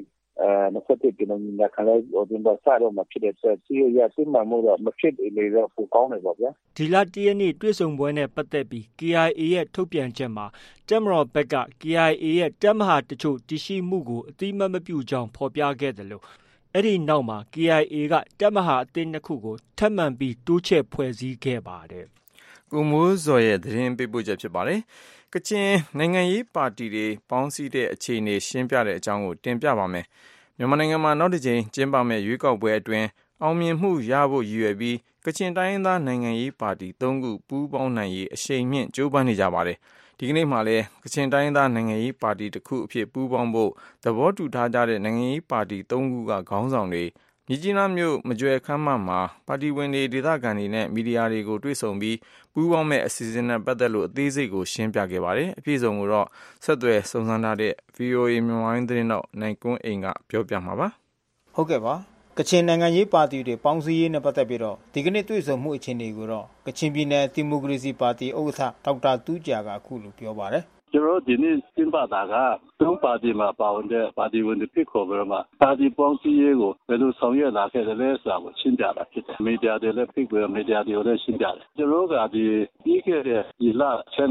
Speaker 7: 21ပြည်နယ်ကလည်းဒီတော့စတော့မဖြစ်တဲ့စီရစင်မမို့တော့မဖြစ်လေတော့ပူကောင်းတယ်ပေါ့ဗျာ
Speaker 6: ဒီလ1ရက်နေ့တွေ့ဆုံပွဲနဲ့ပတ်သက်ပြီး KIA ရဲ့ထုတ်ပြန်ချက်မှာတပ်မတော်ဘက်က KIA ရဲ့တပ်မဟာတချို့တရှိမှုကိုအတိမတ်မပြုကြောင်းဖော်ပြခဲ့တယ်လို့အဲ့ဒီနောက်မှာ KIA ကတပ်မဟာအသစ်နှစ်ခုကိုထပ်မံပြီးတိုးချဲ့ဖွဲ့စည်းခဲ့ပါတယ်
Speaker 1: ကိုမိုးစော်ရဲ့သတင်းပေးပို့ချက်ဖြစ်ပါတယ်ကချင်နိုင်ငံရေးပါတီတွေပေါင်းစည်းတဲ့အခြေအနေရှင်းပြတဲ့အကြောင်းကိုတင်ပြပါမယ်မြန်မာနိုင်ငံမှာနောက်တစ်ကြိမ်ကျင်းပမယ့်ရွေးကောက်ပွဲအတွင်းအောင်မြင်မှုရဖို့ရည်ရွယ်ပြီးကချင်တိုင်းရင်းသားနိုင်ငံရေးပါတီ3ခုပူးပေါင်းနိုင်ရေးအရှိန်မြင့်ကြိုးပမ်းနေကြပါတယ်ဒီကနေ့မှလည်းကချင်တိုင်းရင်းသားနိုင်ငံရေးပါတီတစ်ခုအဖြစ်ပူးပေါင်းဖို့သဘောတူထားကြတဲ့နိုင်ငံရေးပါတီ3ခုကခေါင်းဆောင်တွေမြကြီးနားမြို့မကြွယ်ခမ်းမမှာပါတီဝင်တွေဒေသခံတွေနဲ့မီဒီယာတွေကိုတွေ့ဆုံပြီးပူးပေါင်းမဲ့အစီအစဉ်နဲ့ပတ်သက်လို့အသေးစိတ်ကိုရှင်းပြခဲ့ပါတယ်အပြည့်အစုံကိုတော့ဆက်သွယ်စုံစမ်းထားတဲ့ VOA မြန်မာပိုင်းသတင်းတော့နိုင်ကွန်းအိမ်ကပြောပြမှာပါ
Speaker 8: ဟုတ်ကဲ့ပါကချင်နိုင်ငံရေးပါတီတွေပေါင်းစည်းရေးနဲ့ပတ်သက်ပြီးတော့ဒီကနေ့တွေ့ဆုံမှုအခြေအနေကိုတော့ကချင်ပြည်နယ်ဒီမိုကရေစီပါတီဥက္ကဋ္ဌဒေါက်တာတူးဂျာကအခုလိုပြောပါတယ်
Speaker 7: ကျွန်တော်ဒီနေ့ကျင်းပတာကသုံးပါတီမှာပါဝင်တဲ့ပါတီဝင်တွေဖြစ်ခေါ်ပြီးတော့မှပါတီပေါင်းစည်းရေးကိုဘယ်လိုဆောင်ရွက်လာခဲ့တယ်လဲဆိုတာကိုရှင်းပြတာဖြစ်တယ်။မီဒီယာတွေလည်းဖိတ်ပြီးမီဒီယာတွေကိုလည်းရှင်းပြတယ်။ကျွန်တော်ကဒီပြီးခဲ့တဲ့ဒီလ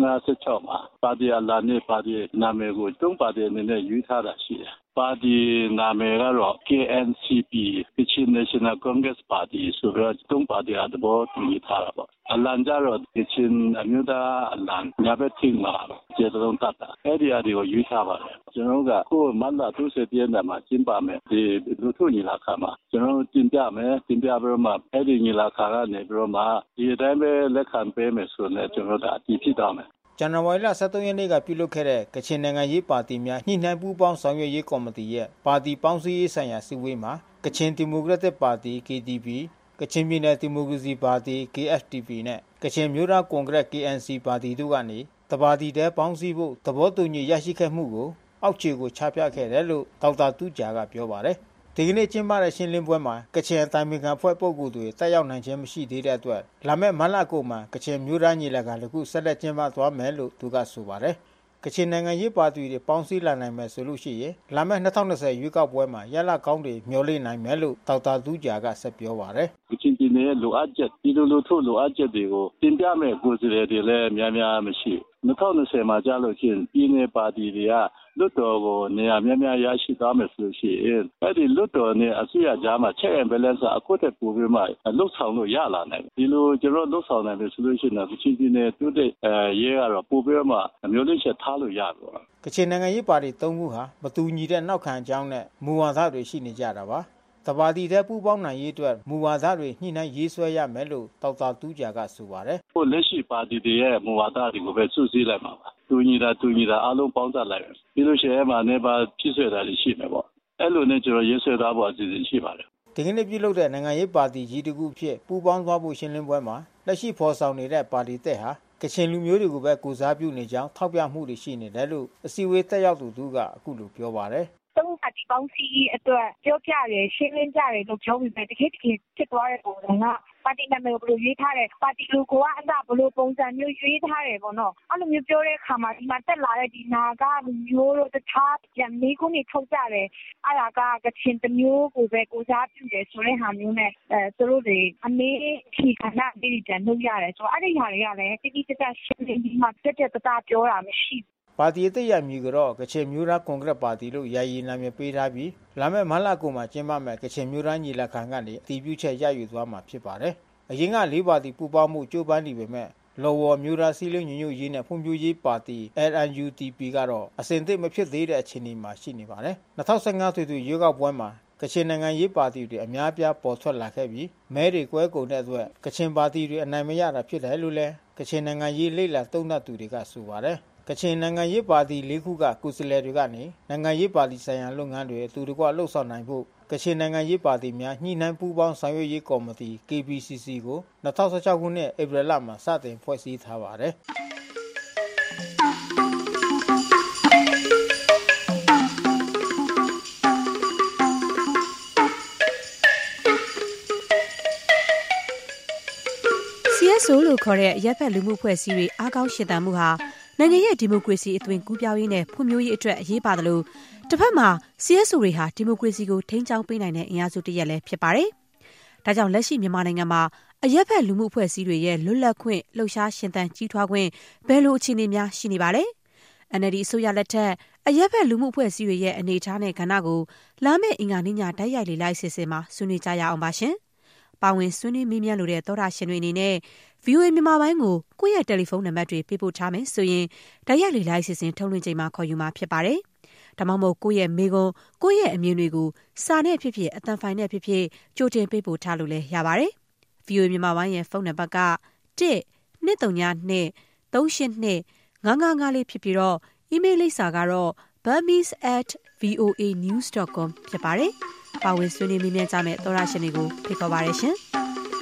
Speaker 7: 16မှာပါတီအလာနဲ့ပါတီနာမည်ကိုသုံးပါတီအနေနဲ့ယူထားတာရှိတယ်။ပါတီနာမည်ကတော့ KNCP Kachin National Congress Party ဆိုတော့သုံးပါတီအသဘောတူထားတာပေါ့။အလံကြတော့ Kachin အမျိုးသားအလံညာဘက်ထိမှာကျေတုံးတတ်တာအဲ့ဒီအရာတွေကိုယူထားပါတယ်ကျွန်တော်ကကိုမန္တ30ရက်နေ့မှာကျင်းပမယ်ဒီလူထုညီလာခံမှာကျွန်တော်တင်ပြမယ်တင်ပြပြီးတော့မှအဲ့ဒီညီလာခံကနေပြီးတော့မှဒီအတိုင်းပဲလက်ခံပေးမယ်ဆိုတော့ကျွန်တော်ကအတည်ဖြစ်သွားမယ်
Speaker 8: ဇန်နဝါရီလ23ရက်နေ့ကပြုလုပ်ခဲ့တဲ့ကချင်နိုင်ငံရေးပါတီများညှိနှိုင်းပူးပေါင်းဆောင်ရွက်ရေးကော်မတီရဲ့ပါတီပေါင်းစည်းရေးဆိုင်ရာစည်းဝေးမှာကချင်ဒီမိုကရက်တစ်ပါတီ KDP ကချင်ပြည်နယ်ဒီမိုကရေစီပါတီ KSTP နဲ့ကချင်မျိုးသားကွန်ဂရက် KNC ပါတီတို့ကနေတပါတီတဲပေါင်းစည်းဖို့သဘောတူညီရရှိခဲ့မှုကိုအောက်ခြေကိုချပြခဲ့တယ်လို့ဒေါက်တာတူးဂျာကပြောပါတယ်ဒီကနေ့ကျင်းပတဲ့ရှင်းလင်းပွဲမှာကချင်အတိုင်းအမြံဖွဲ့ပုဂ္ဂိုလ်တွေတက်ရောက်နိုင်ခြင်းမရှိသေးတဲ့အတွက်လာမယ့်မလကုန်မှာကချင်မျိုးသားညီလာခံတစ်ခုဆက်လက်ကျင်းပသွားမယ်လို့သူကဆိုပါတယ်ကချင်နိုင်ငံရေးပါတီတွေပေါင်းစည်းလာနိုင်မယ်ဆိုလို့ရှိရင်လာမယ့်2020ရွေးကောက်ပွဲမှာရလကောင်းတွေမျှော်လင့်နိုင်မယ်လို့ဒေါက်တာတူးဂျာကဆက်ပြောပါတယ်
Speaker 7: ကချင်ပြည်နယ်လိုအပ်ချက်ဒီလိုထုလိုအပ်ချက်တွေကိုတင်ပြမဲ့ကိုယ်စားလှယ်တွေလည်းများများမရှိ2020မှာကြာလို့ချင်းပြည်နယ်ပါတီတွေကလွတ်တော်ကိုနေရာများများရရှိသွားမယ်ဆိုရှိရင်အဲ့ဒီလွတ်တော်နဲ့အစိုးရကြားမှာ check and balance အခုတည်းပို့ပြီးမှလှုပ်ဆောင်လို့ရလာနိုင်တယ်ဒီလိုကျွန်တော်လှုပ်ဆောင်နိုင်မယ်ဆိုလို့ရှိရင်ကချင်ပြည်နယ်တိုးတဲ့ရဲကတော့ပို့ပြီးမှမျိုးလေးချက်ထားလို့ရတော့
Speaker 8: ကချင်နိုင်ငံရေးပါတီ၃ခုဟာမတူညီတဲ့နောက်ခံအကြောင်းနဲ့မူဝါဒတွေရှိနေကြတာပါတပါတီတဲ့ပူပေါင်းနိုင်ရေးအတွက်မူဝါဒတွေညှိနှိုင်းရေးဆွဲရမယ်လို့ဒေါက်တာတူးဂျာကဆိုပါတယ်
Speaker 7: ။ဟိုလက်ရှိပါတီတွေရဲ့မူဝါဒတွေကိုပဲစုစည်းလိုက်မှာပါ။သူတူညီတာအားလုံးပေါင်းစပ်လိုက်ပြီးလို့ရှိရင်မှာနေပါပြည့်စွက်တာရှိမယ်ပေါ့အဲ့လိုနဲ့ကျွန်တော်ရေးဆွဲထားဖို့အစီအစဉ်ရှိပါတယ်
Speaker 8: ဒီကနေ့ပြုလုပ်တဲ့နိုင်ငံရေးပါတီကြီးတစ်ခုဖြစ်ပူးပေါင်းသွားဖို့ရှင်းလင်းပွဲမှာလက်ရှိဖော်ဆောင်နေတဲ့ပါတီတက်ဟာကချင်လူမျိုးတွေကိုပဲကိုစားပြုနေကြောင်းထောက်ပြမှုတွေရှိနေတယ်လို့အစည်းအဝေးတက်ရောက်သူကအခုလိုပြောပါတယ်
Speaker 9: သုံးပါတီပေါင်းစည်းအတွက်ပြောပြတယ်ရှင်းလင်းကြတယ်လို့ပြောပြီးပဲတကယ်ဖြစ်သွားတဲ့ပုံစံကပါတီနာမည်ကိုဘယ်လိုရွေးထားတယ်ပါတီလိုကိုကအစဘယ်လိုပုံစံမျိုးရွေးထားတယ်ပေါ့နော်အဲ့လိုမျိုးပြောတဲ့အခါမှာဒီမှာတက်လာတဲ့ဒီနာကလူမျိုးတို့တခြားပြန်မေးခွန်းတွေထုတ်ကြတယ်အဲ့ဒါကချင်တမျိုးကိုပဲကိုစားပြုတယ်ဆိုတဲ့ဟာမျိုးနဲ့သူတို့တွေအမေးဖြေခဏလေးပြန်လုပ်ရတယ်ဆိုတော့အဲ့ဒီဟာတွေကလည်းတိတိကျကျရှင်းလင်းပြီးမှတက်တပြောတာမရှိ
Speaker 8: ပါတီအသစ်ရမည်ကတော့ကချင်မျိုးသားကွန်ဂရက်ပါတီလို့ယာယီနာမည်ပေးထားပြီးလာမယ့်မလကုန်မှာကျင်းပမယ့်ကချင်မျိုးသားညီလာခံကနေအတည်ပြုချက်ရယူသွားမှာဖြစ်ပါတယ်။အရင်က၄ပါတီပူးပေါင်းမှုကြိုးပမ်းနေပေမဲ့လော်ဝေါ်မျိုးသားစည်းလုံးညီညွတ်ရေးနဲ့ဖွံ့ဖြိုးရေးပါတီ LNUTP ကတော့အစဉ်အသစ်မဖြစ်သေးတဲ့အခြေအနေမှာရှိနေပါတယ်။2015သွေးသွေးရွေးကောက်ပွဲမှာကချင်နိုင်ငံရေးပါတီတွေအများပြားပေါ်ထွက်လာခဲ့ပြီးမဲတွေကွဲကုန်တဲ့အတွက်ကချင်ပါတီတွေအနိုင်မရတာဖြစ်တယ်လို့လည်းကချင်နိုင်ငံရေးလေ့လာသုံးသပ်သူတွေကဆိုပါတယ်။ကချင်နိုင်ငံရေးပါတီ၄ခုကကိုယ်စားလှယ်တွေကနေနိုင်ငံရေးပါတီဆိုင်ရာလုပ်ငန်းတွေသူတို့ကလှုပ်ဆောင်နိုင်ဖို့ကချင်နိုင်ငံရေးပါတီများညှိနှိုင်းပူးပေါင်းဆောင်ရွက်ရေးကော်မတီ KBCC ကို2016ခုနှစ်ဧပြီလမှာစတင်ဖွဲ့စည်းထားပါတယ်
Speaker 10: CSO လို့ခေါ်တဲ့ရပ်ဖက်လူမှုဖွဲ့စည်းရေးအားကောင်းရှင်သန်မှုဟာနိုင်ငံရဲ့ဒီမိုကရေစီအသွင်ကူးပြောင်းရေးနဲ့ဖွံ့ဖြိုးရေးအတွက်အရေးပါတယ်လို့တစ်ဖက်မှာ CSO တွေဟာဒီမိုကရေစီကိုထိန်းကျောင်းပေးနိုင်တဲ့အင်အားစုတစ်ရပ်လည်းဖြစ်ပါတယ်။ဒါကြောင့်လက်ရှိမြန်မာနိုင်ငံမှာအရပ်ဖက်လူမှုဖွဲ့စည်းတွေရဲ့လွတ်လပ်ခွင့်လှုပ်ရှားရှင်သန်ကြီးထွားခွင့်ဘယ်လိုအခြေအနေများရှိနေပါလဲ။ NLD အစိုးရလက်ထက်အရပ်ဖက်လူမှုဖွဲ့စည်းတွေရဲ့အနေအထားနဲ့ကဏ္ဍကိုလာမယ့်အင်္ဂါနေ့ညတိုက်ရိုက်လေလိုက်စစ်စစ်မှာဆွေးနွေးကြရအောင်ပါရှင်။ပါဝင်ဆွေးနွေးမေးမြန်းလိုတဲ့သောတာရှင်တွေအနေနဲ့ VOA မြန်မာပိုင်းကိုကိုယ့်ရဲ့တယ်လီဖုန်းနံပါတ်တွေပေးပို့ထားမယ်ဆိုရင်တိုက်ရိုက်လေလိုက်စစ်စစ်ထုတ်လွှင့်ချိန်မှာခေါ်ယူမှာဖြစ်ပါတယ်။ဒါမှမဟုတ်ကိုယ့်ရဲ့မေးခွန်းကိုယ့်ရဲ့အမြင်တွေကိုစာနဲ့ဖြစ်ဖြစ်အသံဖိုင်နဲ့ဖြစ်ဖြစ်ကြိုတင်ပေးပို့ထားလို့လည်းရပါတယ်။ VOA မြန်မာပိုင်းရဲ့ဖုန်းနံပါတ်က 1-232-382-555 လေးဖြစ်ပြီးတော့ email လိပ်စာကတော့ burmese@voanews.com ဖြစ်ပါတယ်။ပါဝင်ဆွေးနွေးမေးမြန်းကြမယ့်သောတာရှင်တွေကိုဖိတ်ခေါ်ပါရရှင်။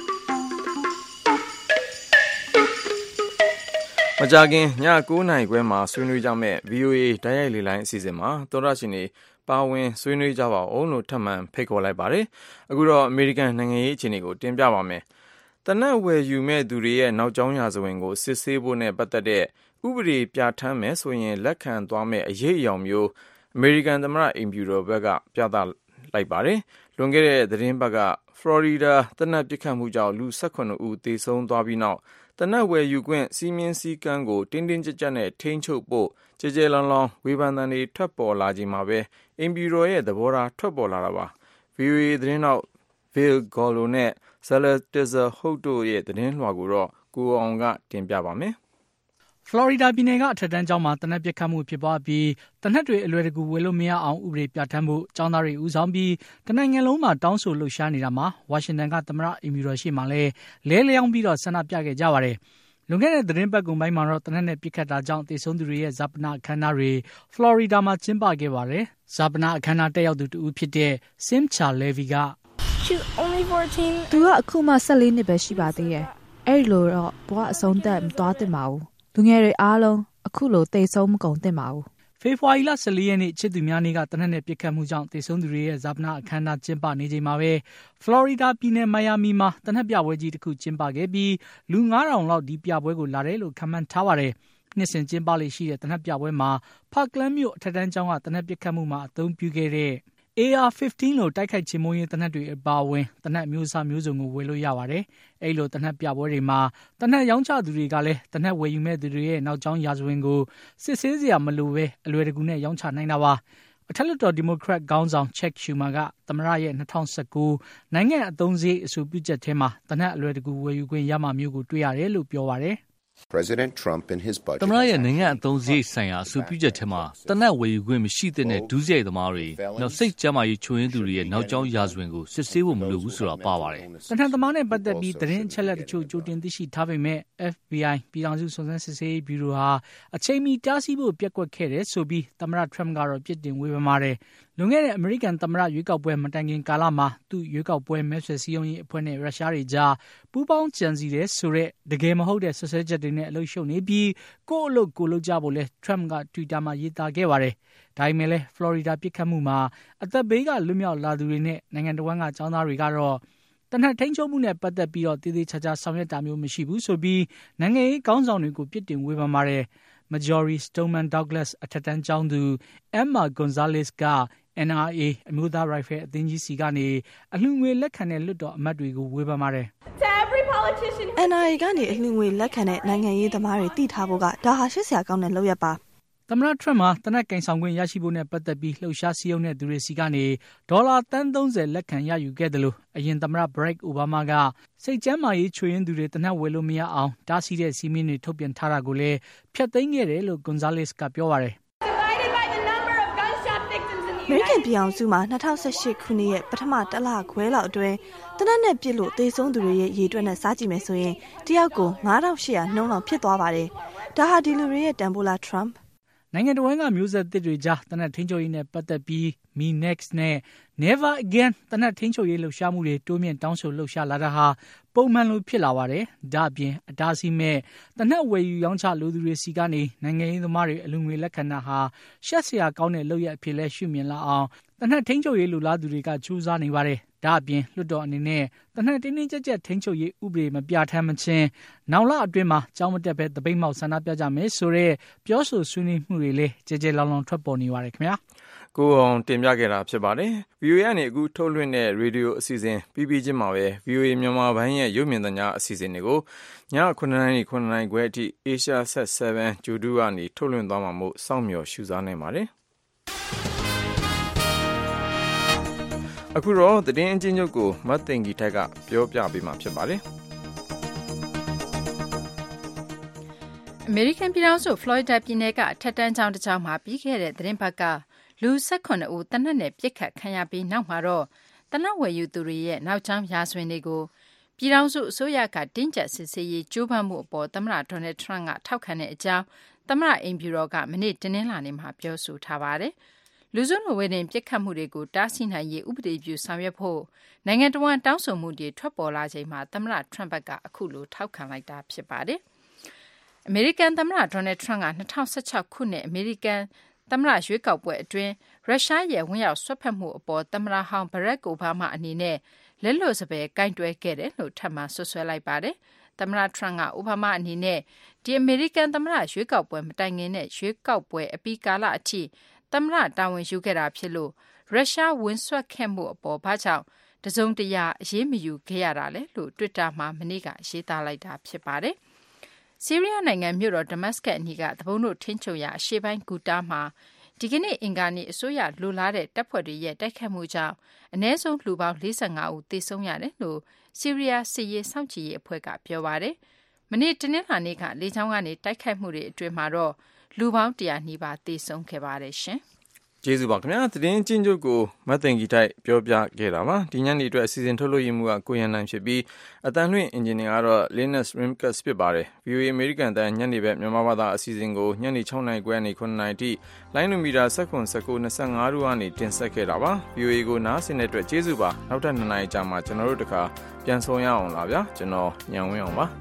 Speaker 1: မကြခင်ည9:00 နာရီခွဲမှာဆွေးနွေးကြမယ့် VOA တိုက်ရိုက်လေလိုင်းအစီအစဉ်မှာသောတာရှင်တွေပါဝင်ဆွေးနွေးကြပါအောင်လို့ထပ်မံဖိတ်ခေါ်လိုက်ပါတယ်။အခုတော့အမေရိကန်နိုင်ငံရေးအခြေအနေကိုတင်ပြပါမယ်။တနက်ဝယ်ယူမဲ့သူတွေရဲ့နောက်ကျောင်းရာဇဝင်ကိုစစ်ဆေးဖို့နဲ့ပတ်သက်တဲ့ဥပဒေပြဋ္ဌာန်းမယ်ဆိုရင်လက်ခံသွားမယ့်အရေးအယောင်မျိုးအမေရိကန်သမ္မတအိမ်ဖြူတော်ဘက်ကပြသလိုက်ပါတယ်။လွန်ခဲ့တဲ့သတင်းပတ်ကဖလော်ရီဒါတနက်ပစ်ခတ်မှုကြောင့်လူ18ဦးသေဆုံးသွားပြီးနောက်တနက်ဝယ်ယူခွင့်စီးမြင်စည်းကမ်းကိုတင်းတင်းကြပ်ကြပ်နဲ့ထိန်းချုပ်ဖို့ကြဲကြဲလောင်လောင်ဝေဖန်သံတွေထွက်ပေါ်လာချိန်မှာပဲအိမ်ဖြူတော်ရဲ့သဘောထားထွက်ပေါ်လာတာပါ။ VOA သတင်းနောက် Bill Gallo နဲ့ Zala Tizer Holt တို့ရဲ့သတင်းလွှာကိုတော့ကိုအောင်ကတင်ပြပါမယ်။
Speaker 11: ဖလော်ရီဒါပြည်နယ်ကအထက်တန်းကျောင်းမှာတနက်ပစ်ခတ်မှုဖြစ်ပွားပြီးတနက်တွေအလွယ်တကူဝယ်လို့မရအောင်ဥပဒေပြဋ္ဌာန်းဖို့ကျောင်းသားတွေဦးဆောင်ပြီးတနိုင်ငံလုံးမှာတောင်းဆိုလှုပ်ရှားနေတာမှာဝါရှင်တန်ကသမ္မတအိမ်ဖြူတော်ရှိမှလည်းလဲလျောင်းပြီးတော့ဆန္ဒပြခဲ့ကြပါတယ်။လွန်ခဲ့တဲ့သတင်းပတ်ကုန်ပိုင်းမှာတော့တနက်နဲ့ပစ်ခတ်တာကြောင့်သေဆုံးသူတွေရဲ့ဇာပနာအခမ်းအနားတွေဖလော်ရီဒါမှာကျင်းပခဲ့ပါတယ်။ဇာပနာအခမ်းအနားတက်ရောက်သူတဦးဖြစ်တဲ့ Simcha Levy က
Speaker 12: သူကအခုမှ14နှစ်ပဲရှိပါသေးတယ်။အဲ့လိုတော့ဘဝအဆုံးသက်မသွားသင့်ပါဘူး။လူငယ်တွေအားလုံးအခုလိုသေဆုံးမကုန်သင့်ပါဘူး
Speaker 11: ။ဖေဖော်ဝါရီလ14ရက်နေ့ချစ်သူများနေ့ကတနက်နဲ့ပစ်ခတ်မှုကြောင့်သေဆုံးသူတွေရဲ့ဇာပနာအခမ်းအနားကျင်းပနေချိန်မှာပဲဖလော်ရီဒါပြည်နယ်မိုင်ယာမီမှာတနက်ပြပွဲကြီးတစ်ခုကျင်းပခဲ့ပြီးလူ 9000 လောက်ဒီပြပွဲကိုလာတယ်လို့ခန့်မှန်းထားပါတယ်။နှစ်စဉ်ကျင်းပလေရှိတဲ့တနက်ပြပွဲမှာဖာကလန်မြို့အထက်တန်းကျောင်းကတနက်ပစ်ခတ်မှုမှာအသုံးပြုခဲ့တဲ့AR-15 လို့တိုက်ခိုက်ချေမှုန်းရေးတနက်တွေအပါအဝင်တနက်မျိုးစားမျိုးစုံကိုဝယ်လို့ရပါတယ်။အဲ့လိုတနက်ပြပွဲတွေမှာတနက်ရောင်းချသူတွေကလည်းတနက်ဝယ်ယူမဲ့သူတွေရဲ့နောက်ကျောင်းရာဇဝင်ကိုစစ်ဆေးစရာမလိုပဲအလွယ်တကူနဲ့ရောင်းချနိုင်တာပါ။အထက်လွှတ်တော်ဒီမိုကရက်ခေါင်းဆောင်ချက်ရှူမာကသမ္မတရဲ့2019နိုင်ငံအသုံးစရိတ်အဆိုပြုချက်ထဲမှာတနက်အလွယ်တကူဝယ်ယူခွင့်ရမှာမျိုးကိုတွေ့ရတယ်လို့ပြောပါတယ်။
Speaker 13: President Trump in his budget.
Speaker 14: သမ္မတရဲ့နိုင်ငံအသုံးစရိတ်ဆိုင်ရာအဆိုပြုချက်ထဲမှာတနက်ဝယ်ယူခွင့်မရှိတဲ့ဒုစရိုက်သမားတွေနောက်စိတ်ကြမ်းမာရေးချို့ယွင်းသူတွေရဲ့နောက်ကျောင်းရာဇဝင်ကိုစစ်ဆေးဖို့မလိုဘူးဆိုတာပါပါတယ်
Speaker 11: ။တနက်သမားနဲ့ပတ်သက်ပြီးသတင်းအချက်အလက်တချို့ကြိုတင်သိရှိထားပေမဲ့ FBI ပြည်ထောင်စုစုံစမ်းစစ်ဆေးရေးဗျူရိုဟာအချိန်မီတားဆီးဖို့ပျက်ကွက်ခဲ့တယ်ဆိုပြီးသမ္မတ Trump ကတော့ပြစ်တင်ဝေဖန်ပါတယ်။လွန်ခဲ့တဲ့အမေရိကန်သမ္မတရွေးကောက်ပွဲမတိုင်ခင်ကာလမှာသူ့ရွေးကောက်ပွဲမဲဆွယ်စည်းရုံးရေးအဖွဲ့နဲ့ရုရှားတွေကြားပူးပေါင်းကြံစည်တယ်ဆိုတဲ့တကယ်မဟုတ်တဲ့ဆွဆွဲချက်တွေနဲ့အလုပ်ရှုပ်နေပြီးကိုယ့်အလုပ်ကိုလုပ်ကြဖို့လဲ Trump က Twitter မှာရေးသားခဲ့ပါတယ်။ဒါပေမဲ့လဲ Florida ပစ်ခတ်မှုမှာအသက်ဘေးကလွတ်မြောက်လာသူတွေနဲ့နိုင်ငံတော်ကကျောင်းသားတွေကတော့တနက်ထိန်ချုပ်မှုနဲ့ပတ်သက်ပြီးတော့တည်တည်ချာချာဆောင်ရွက်တာမျိုးမရှိဘူးဆိုပြီးနိုင်ငံရေးခေါင်းဆောင်တွေကိုပြစ်တင်ဝေဖန်ပါတယ်။ Marjory Stoneman Douglas အထက်တန်းကျောင်းသူ Emma Gonzalez က NRA အမျိုးသားရိုင်ဖယ်အသင်းကြီးစီကနေအလှူငွေလက်ခံတဲ့လွှတ်တော်အမတ်တွေကိုဝေဖန်ပါတယ်
Speaker 5: ။ NRA ကနေအလှူငွေလက်ခံတဲ့နိုင်ငံရေးသမားတွေသိထားဖို့ကဒါဟာရှက်စရာကောင်းတဲ့လုပ်ရပ်ပါ။
Speaker 11: သမ္မတ Trump မှာတနက်ကင်ဆောင်ခွင့်ရရှိဖို့နဲ့ပတ်သက်ပြီးလှုပ်ရှားစည်းရုံးတဲ့သူတွေစီကနေဒေါ်လာသန်း30လက်ခံရယူခဲ့တယ်လို့အရင်သမ္မတ Barack Obama ကစိတ်ကြမ်းမာရေးချို့ယွင်းသူတွေတနက်ဝယ်လို့မရအောင်တားဆီးတဲ့စီမင်းတွေထုတ်ပြန်ထားတာကိုလည်းဖျက်သိမ်းခဲ့တယ်လို့ Gonzalez ကပြောပါတယ်
Speaker 5: ။အမေရိကန်ပြည်အောင်စုမှာ2018ခုနှစ်ရဲ့ပထမတလခွဲလောက်အတွင်းတနက်နဲ့ပြစ်လို့သေဆုံးသူတွေရဲ့ရေတွက်နဲ့စားကြည့်မယ်ဆိုရင်တယောက်ကို9800နှုန်းလောက်ဖြစ်သွားပါတယ်။ဒါဟာဒီလူတွေရဲ့တန်ဖိုးလား Trump
Speaker 11: နိုင်ငံတော်ကမျိုးဆက်သစ်တွေကြားတနက်ထိန်းချုပ်ရေးနဲ့ပတ်သက်ပြီး Me Next နဲ့ Never Again တနက်ထိန်းချုပ်ရေးလှုပ်ရှားမှုတွေတိုးမြင့်တောင်းဆိုလှုပ်ရှားလာတာဟာပုံမှန်လိုဖြစ်လာပါတယ်။ဒါ့အပြင်အတားဆီးမဲ့တနက်ဝယ်ယူရောင်းချလိုသူတွေစီကနေနိုင်ငံရေးသမားတွေအလူငွေလက်ခံတာဟာရှက်စရာကောင်းတဲ့လုပ်ရအဖြစ်လဲရှုမြင်လာအောင်တနက်ထိန်းချုပ်ရေးလူလားသူတွေကကြိုးစားနေပါတယ်။ဒါ့အပြင်လွှတ်တော်အနေနဲ့တနက်တင်းတင်းကြပ်ကြပ်ထိန်းချုပ်ရေးဥပဒေမပြဋ္ဌာန်းမချင်းနောက်လအတွင်းမှာကြောင်းမတက်ပဲတပိတ်မောက်ဆန္ဒပြကြမယ်ဆိုတဲ့ပြောဆိုဆွေးနွေးမှုတွေလည်းကြဲကြဲလောင်လောင်ထွက်ပေါ်နေပါတယ်ခင်ဗျာ
Speaker 1: ။ကိုအောင်တင်ပြခဲ့တာဖြစ်ပါတယ်။ VOA ကနေအခုထုတ်လွှင့်တဲ့ရေဒီယိုအစီအစဉ်ပြီးချင်းမှာပဲ VOA မြန်မာပိုင်းရဲ့ရုပ်မြင်သံကြားအစီအစဉ်တွေကိုည9:00 နာရီခွဲအထိ Asia Set 7 Judu ကနေထုတ်လွှင့်သွားမှာမို့စောင့်မျှော်ရှုစားနိုင်ပါတယ်။အခုတော့သတင်းအချင်းချုပ်ကိုမတ်သိင်္ဂီထိုက်ကပြောပြပေးမှာဖြစ်ပါတယ်
Speaker 2: ။အမေရိကန်ပြည်ထောင်စုဖလော်ရီဒါပြည်နယ်ကအထက်တန်းကျောင်းတစ်ကျောင်းမှာပြီးခဲ့တဲ့သတင်းပတ်ကလူ18ဦးတနက်နဲ့ပြစ်ခတ်ခံရပြီးနောက်မှာတော့တနက်ဝယ်ယူသူတွေရဲ့နောက်ကျောင်းရာဇဝင်တွေကိုပြည်ထောင်စုအစိုးရကတင်းကျပ်စစ်ဆေးရေးကြိုးပမ်းမှုအပေါ်သမ္မတဒေါ်နယ်ထရန့်ကထောက်ခံတဲ့အကြောင်းသမ္မတအိမ်ဖြူတော်ကမနေ့တနင်္လာနေ့မှာပြောဆိုထားပါတယ်။လူစုလူဝေးတင်ပြစ်ခတ်မှုတွေကိုတားဆီးနိုင်ရေးဥပဒေပြုဆောင်ရွက်ဖို့နိုင်ငံတော်ဝန်တောင်းဆိုမှုတွေထွက်ပေါ်လာချိန်မှာသမ္မတထရန့်ဘက်ကအခုလိုထောက်ခံလိုက်တာဖြစ်ပါတယ်။အမေရိကန်သမ္မတဒေါ်နယ်ထရန့်က2016ခုနှစ်အမေရိကန်သမ္မတရွေးကောက်ပွဲအတွင်းရုရှားရဲ့ဝင်ရောက်ဆွတ်ဖက်မှုအပေါ်သမ္မတဟောင်းဘရက်အိုဘားမားအနေနဲ့လက်လွတ်စပယ်ကင်တွယ်ခဲ့တယ်လို့ထပ်မံဆွဆွဲလိုက်ပါတယ်။သမ္မတထရန့်ကအိုဘားမားအနေနဲ့ဒီအမေရိကန်သမ္မတရွေးကောက်ပွဲမတိုင်ခင်နဲ့ရွေးကောက်ပွဲအပြီးကာလအထိသမ္မတတာဝန်ယူခဲ့တာဖြစ်လို့ရုရှားဝင်ဆွတ်ခဲ့မှုအပေါ်ဘာကြောင့်တစုံတရာအရေးမယူခဲ့ရတာလဲလို့ Twitter မှာမနေ့ကရေးသားလိုက်တာဖြစ်ပါတယ်။ဆီးရီးယားနိုင်ငံမြို့တော်ဒမတ်စကတ်အနီးကတပုံးတို့ထင်းချုပ်ရာအရှေ့ပိုင်းဂူတာမှာဒီကနေ့အင်္ဂါနေ့အစိုးရလိုလားတဲ့တပ်ဖွဲ့တွေရဲ့တိုက်ခတ်မှုကြောင့်အနည်းဆုံးလူပေါင်း45ဦးသေဆုံးရတယ်လို့ဆီးရီးယားစစ်ရေးစောင့်ကြည့်ရေးအဖွဲ့ကပြောပါတယ်။မနေ့တနင်္လာနေ့ကလေကြောင်းကနေတိုက်ခိုက်မှုတွေအတွင်းမှာတော့လူပေါင်း100နီးပါးသေဆုံးခဲ့ပါတယ်ရှင်။
Speaker 1: ကျေးဇူးပါခင်ဗျာသတင်းချင်းချုပ်ကိုမတ်သိင်္ဂီထိုက်ပြောပြခဲ့တာပါဒီညနေအတွက်အစီအစဉ်ထုတ်လို့ရမှုကကိုရန်နိုင်ဖြစ်ပြီးအတန်လွင့်အင်ဂျင်နီယာကတော့ Linus Rimkus ဖြစ်ပါတယ် VOA American တန်ညနေဘက်မြန်မာဘာသာအစီအစဉ်ကိုညနေ6:00 နာရီခွဲကနေ9:00 နာရီထိလိုင်းနိုမီတာ19 19 25တို့ကနေတင်ဆက်ခဲ့တာပါ VOA ကိုနားဆင်တဲ့အတွက်ကျေးဇူးပါနောက်ထပ်2နာရီကြာမှကျွန်တော်တို့တခါပြန်ဆောင်ရအောင်လားဗျာကျွန်တော်ညံဝင်းအောင်ပါ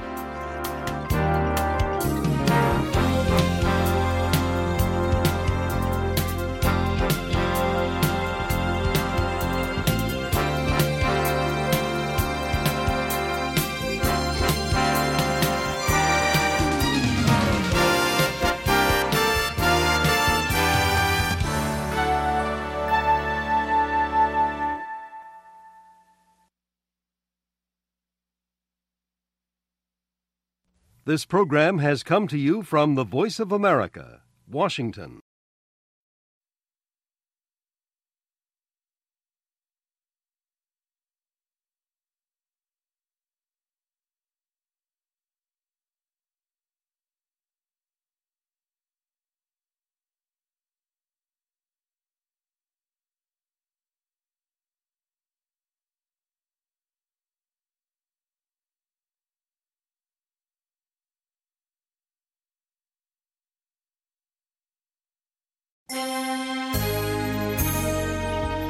Speaker 15: This program has come to you from the Voice of America, Washington.
Speaker 2: ။